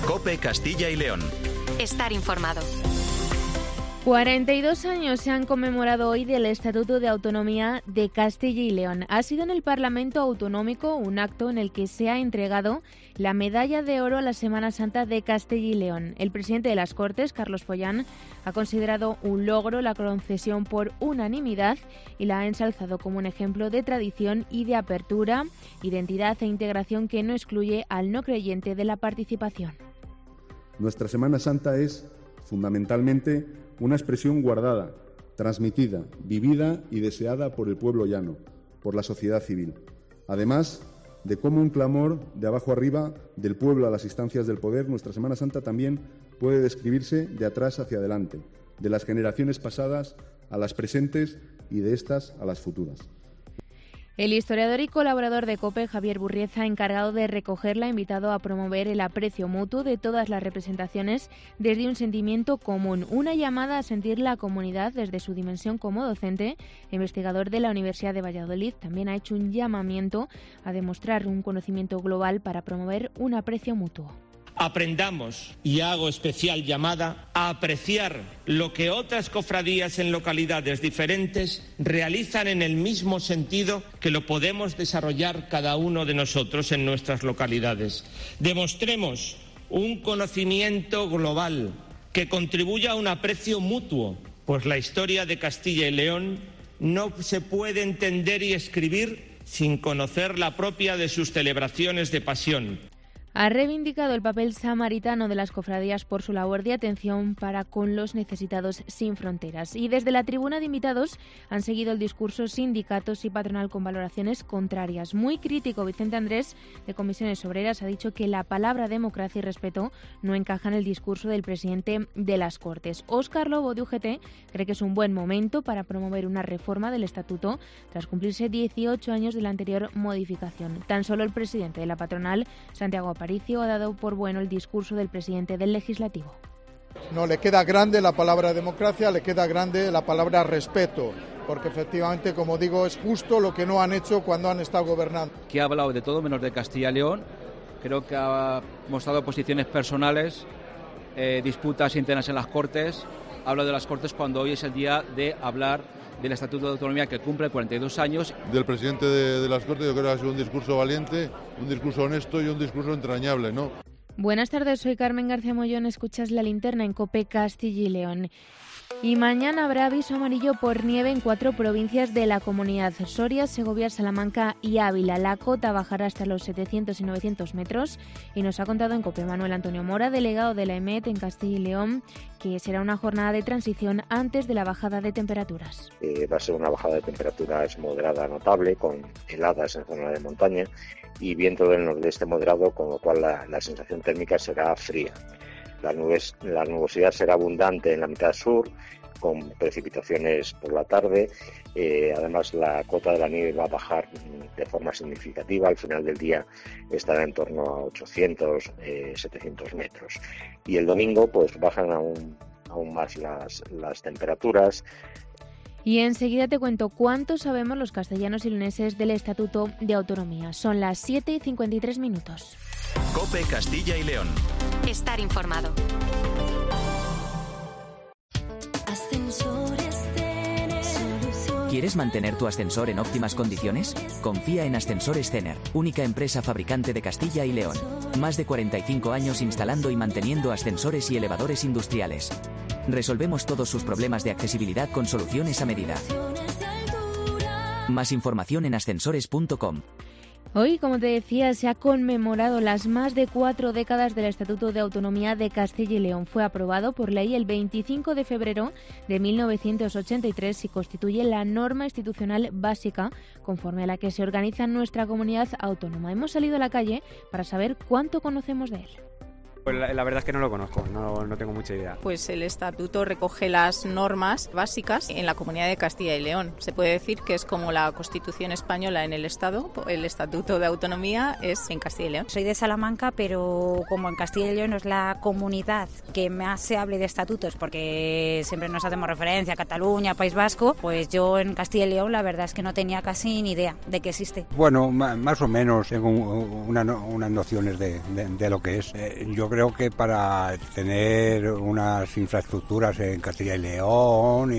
COPE Castilla y León. Estar informado. 42 años se han conmemorado hoy del Estatuto de Autonomía de Castilla y León. Ha sido en el Parlamento Autonómico un acto en el que se ha entregado la Medalla de Oro a la Semana Santa de Castilla y León. El presidente de las Cortes, Carlos Follán, ha considerado un logro la concesión por unanimidad y la ha ensalzado como un ejemplo de tradición y de apertura, identidad e integración que no excluye al no creyente de la participación. Nuestra Semana Santa es, fundamentalmente, una expresión guardada, transmitida, vivida y deseada por el pueblo llano, por la sociedad civil. Además de cómo un clamor de abajo arriba, del pueblo a las instancias del poder, nuestra Semana Santa también puede describirse de atrás hacia adelante, de las generaciones pasadas a las presentes y de estas a las futuras. El historiador y colaborador de COPE, Javier Burrieza, encargado de recogerla, ha invitado a promover el aprecio mutuo de todas las representaciones desde un sentimiento común, una llamada a sentir la comunidad desde su dimensión como docente. El investigador de la Universidad de Valladolid también ha hecho un llamamiento a demostrar un conocimiento global para promover un aprecio mutuo. Aprendamos, y hago especial llamada, a apreciar lo que otras cofradías en localidades diferentes realizan en el mismo sentido que lo podemos desarrollar cada uno de nosotros en nuestras localidades. Demostremos un conocimiento global que contribuya a un aprecio mutuo, pues la historia de Castilla y León no se puede entender y escribir sin conocer la propia de sus celebraciones de pasión. Ha reivindicado el papel samaritano de las cofradías por su labor de atención para con los necesitados sin fronteras. Y desde la tribuna de invitados han seguido el discurso sindicatos y patronal con valoraciones contrarias. Muy crítico, Vicente Andrés, de Comisiones Obreras, ha dicho que la palabra democracia y respeto no encaja en el discurso del presidente de las Cortes. Óscar Lobo, de UGT, cree que es un buen momento para promover una reforma del estatuto tras cumplirse 18 años de la anterior modificación. Tan solo el presidente de la patronal, Santiago Aparicio, ha dado por bueno el discurso del presidente del Legislativo. No le queda grande la palabra democracia, le queda grande la palabra respeto, porque efectivamente, como digo, es justo lo que no han hecho cuando han estado gobernando. Que ha hablado de todo menos de Castilla y León, creo que ha mostrado posiciones personales, disputas internas en las Cortes, habla de las Cortes cuando hoy es el día de hablar del Estatuto de Autonomía que cumple 42 años. Del presidente de las Cortes yo creo que ha sido un discurso valiente, un discurso honesto y un discurso entrañable, ¿no? Buenas tardes, soy Carmen García Mollón, escuchas La Linterna en COPE Castilla y León. Y mañana habrá aviso amarillo por nieve en 4 provincias de la comunidad: Soria, Segovia, Salamanca y Ávila. La cota bajará hasta los 700 y 900 metros y nos ha contado en COPE Manuel Antonio Mora, delegado de la EMET en Castilla y León, que será una jornada de transición antes de la bajada de temperaturas. Va a ser una bajada de temperaturas moderada notable, con heladas en zona de montaña y viento del nordeste moderado, con lo cual la sensación térmica será fría. La nubosidad será abundante en la mitad sur, con precipitaciones por la tarde. Además, la cota de la nieve va a bajar de forma significativa. Al final del día estará en torno a 800, 700 metros. Y el domingo pues bajan aún más las temperaturas. Y enseguida te cuento cuánto sabemos los castellanos y leoneses del Estatuto de Autonomía. Son las 7:53. COPE Castilla y León. Estar informado. ¿Quieres mantener tu ascensor en óptimas condiciones? Confía en Ascensores Cener, única empresa fabricante de Castilla y León. Más de 45 años instalando y manteniendo ascensores y elevadores industriales. Resolvemos todos sus problemas de accesibilidad con soluciones a medida. Más información en ascensores.com. Hoy, como te decía, se ha conmemorado las más de 4 décadas del Estatuto de Autonomía de Castilla y León. Fue aprobado por ley el 25 de febrero de 1983 y constituye la norma institucional básica conforme a la que se organiza nuestra comunidad autónoma. Hemos salido a la calle para saber cuánto conocemos de él. Pues la verdad es que no lo conozco, no tengo mucha idea. Pues el estatuto recoge las normas básicas en la Comunidad de Castilla y León. Se puede decir que es como la Constitución española en el Estado, el Estatuto de Autonomía es en Castilla y León. Soy de Salamanca, pero como en Castilla y León es la comunidad que más se hable de estatutos, porque siempre nos hacemos referencia a Cataluña, País Vasco, pues yo en Castilla y León la verdad es que no tenía casi ni idea de que existe. Bueno, más o menos tengo unas nociones de lo que es. Yo creo creo que para tener unas infraestructuras en Castilla y León,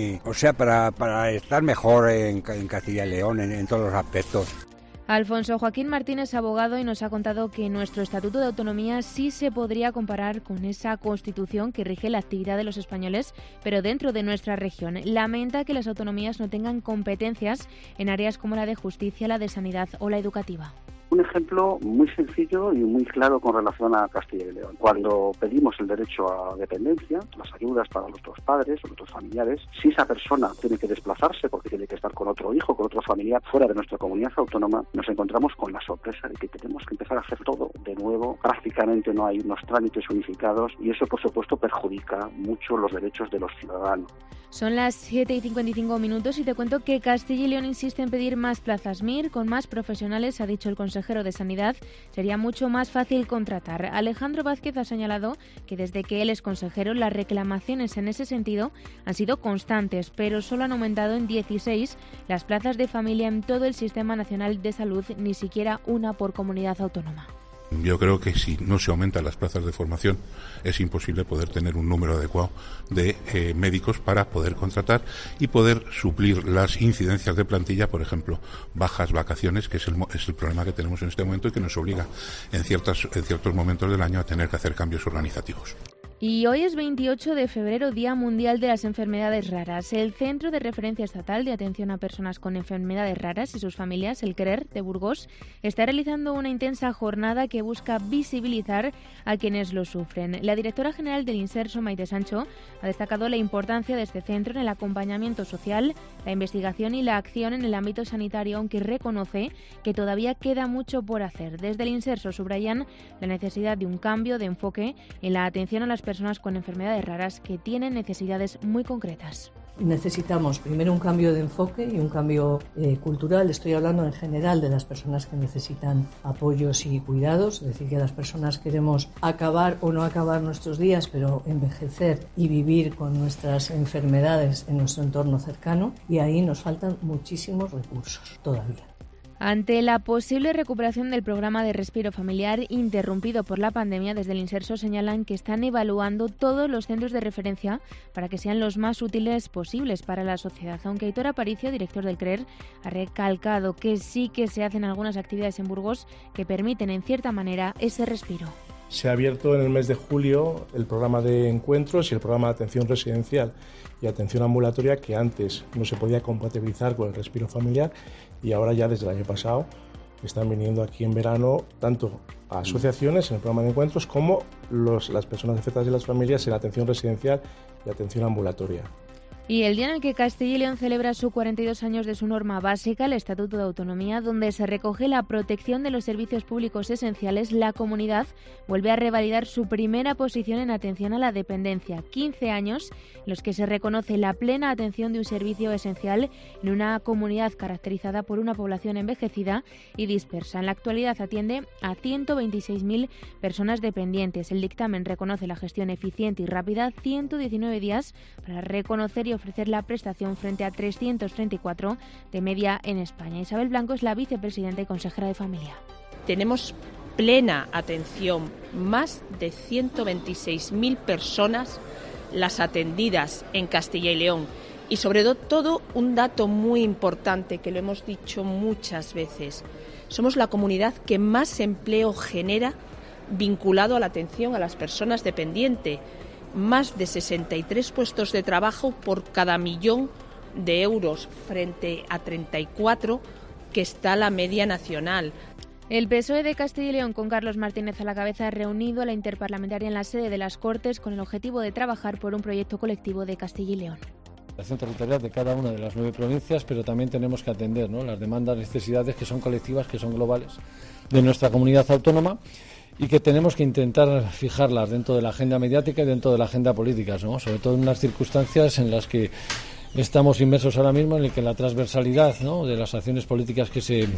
para estar mejor en Castilla y León en todos los aspectos. Alfonso Joaquín Martínez, abogado, y nos ha contado que nuestro Estatuto de Autonomía sí se podría comparar con esa Constitución que rige la actividad de los españoles, pero dentro de nuestra región. Lamenta que las autonomías no tengan competencias en áreas como la de justicia, la de sanidad o la educativa. Un ejemplo muy sencillo y muy claro con relación a Castilla y León. Cuando pedimos el derecho a dependencia, las ayudas para nuestros padres o nuestros familiares, si esa persona tiene que desplazarse porque tiene que estar con otro hijo, con otro familiar fuera de nuestra comunidad autónoma, nos encontramos con la sorpresa de que tenemos que empezar a hacer todo de nuevo. Prácticamente no hay unos trámites unificados y eso, por supuesto, perjudica mucho los derechos de los ciudadanos. Son las 7:55 y te cuento que Castilla y León insiste en pedir más plazas MIR con más profesionales, ha dicho el consejero de Sanidad. Sería mucho más fácil contratar. Alejandro Vázquez ha señalado que desde que él es consejero las reclamaciones en ese sentido han sido constantes, pero solo han aumentado en 16 las plazas de familia en todo el Sistema Nacional de Salud, ni siquiera una por comunidad autónoma. Yo creo que si no se aumentan las plazas de formación es imposible poder tener un número adecuado de médicos para poder contratar y poder suplir las incidencias de plantilla, por ejemplo, bajas, vacaciones, que es el problema que tenemos en este momento y que nos obliga en ciertos momentos del año a tener que hacer cambios organizativos. Y hoy es 28 de febrero, Día Mundial de las Enfermedades Raras. El Centro de Referencia Estatal de Atención a Personas con Enfermedades Raras y sus familias, el CRER de Burgos, está realizando una intensa jornada que busca visibilizar a quienes lo sufren. La directora general del Inserso, Maite Sancho, ha destacado la importancia de este centro en el acompañamiento social, la investigación y la acción en el ámbito sanitario, aunque reconoce que todavía queda mucho por hacer. Desde el Inserso subrayan la necesidad de un cambio de enfoque en la atención a las personas con enfermedades raras que tienen necesidades muy concretas. Necesitamos primero un cambio de enfoque y un cambio cultural. Estoy hablando en general de las personas que necesitan apoyos y cuidados, es decir, que las personas queremos acabar o no acabar nuestros días, pero envejecer y vivir con nuestras enfermedades en nuestro entorno cercano, y ahí nos faltan muchísimos recursos todavía. Ante la posible recuperación del programa de respiro familiar interrumpido por la pandemia, desde el Inserso señalan que están evaluando todos los centros de referencia para que sean los más útiles posibles para la sociedad. Aunque Aitor Aparicio, director del CRER, ha recalcado que sí que se hacen algunas actividades en Burgos que permiten, en cierta manera, ese respiro. Se ha abierto en el mes de julio el programa de encuentros y el programa de atención residencial y atención ambulatoria, que antes no se podía compatibilizar con el respiro familiar, y ahora ya desde el año pasado están viniendo aquí en verano tanto a asociaciones en el programa de encuentros como las personas afectadas y las familias en la atención residencial y atención ambulatoria. Y el día en el que Castilla y León celebra sus 42 años de su norma básica, el Estatuto de Autonomía, donde se recoge la protección de los servicios públicos esenciales, la comunidad vuelve a revalidar su primera posición en atención a la dependencia. 15 años en los que se reconoce la plena atención de un servicio esencial en una comunidad caracterizada por una población envejecida y dispersa. En la actualidad atiende a 126.000 personas dependientes. El dictamen reconoce la gestión eficiente y rápida, 119 días para reconocer y ofrecer la prestación frente a 334 de media en España. Isabel Blanco es la vicepresidenta y consejera de Familia. Tenemos plena atención, más de 126.000 personas las atendidas en Castilla y León. Y sobre todo un dato muy importante que lo hemos dicho muchas veces. Somos la comunidad que más empleo genera vinculado a la atención a las personas dependientes. Más de 63 puestos de trabajo por cada millón de euros frente a 34 que está la media nacional. El PSOE de Castilla y León, con Carlos Martínez a la cabeza, ha reunido a la interparlamentaria en la sede de las Cortes con el objetivo de trabajar por un proyecto colectivo de Castilla y León. La acción territorial de cada una de las 9 provincias, pero también tenemos que atender, ¿no?, las demandas, necesidades que son colectivas, que son globales de nuestra comunidad autónoma, y que tenemos que intentar fijarlas dentro de la agenda mediática y dentro de la agenda política, ¿no?, sobre todo en unas circunstancias en las que estamos inmersos ahora mismo, en el que la transversalidad, ¿no?, de las acciones políticas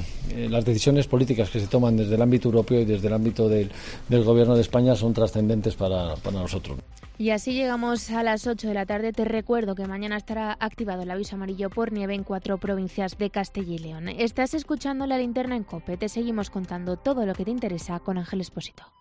las decisiones políticas que se toman desde el ámbito europeo y desde el ámbito del Gobierno de España son trascendentes para nosotros. Y así llegamos a las 8 de la tarde. Te recuerdo que mañana estará activado el aviso amarillo por nieve en 4 provincias de Castilla y León. Estás escuchando La Linterna en COPE. Te seguimos contando todo lo que te interesa con Ángel Expósito.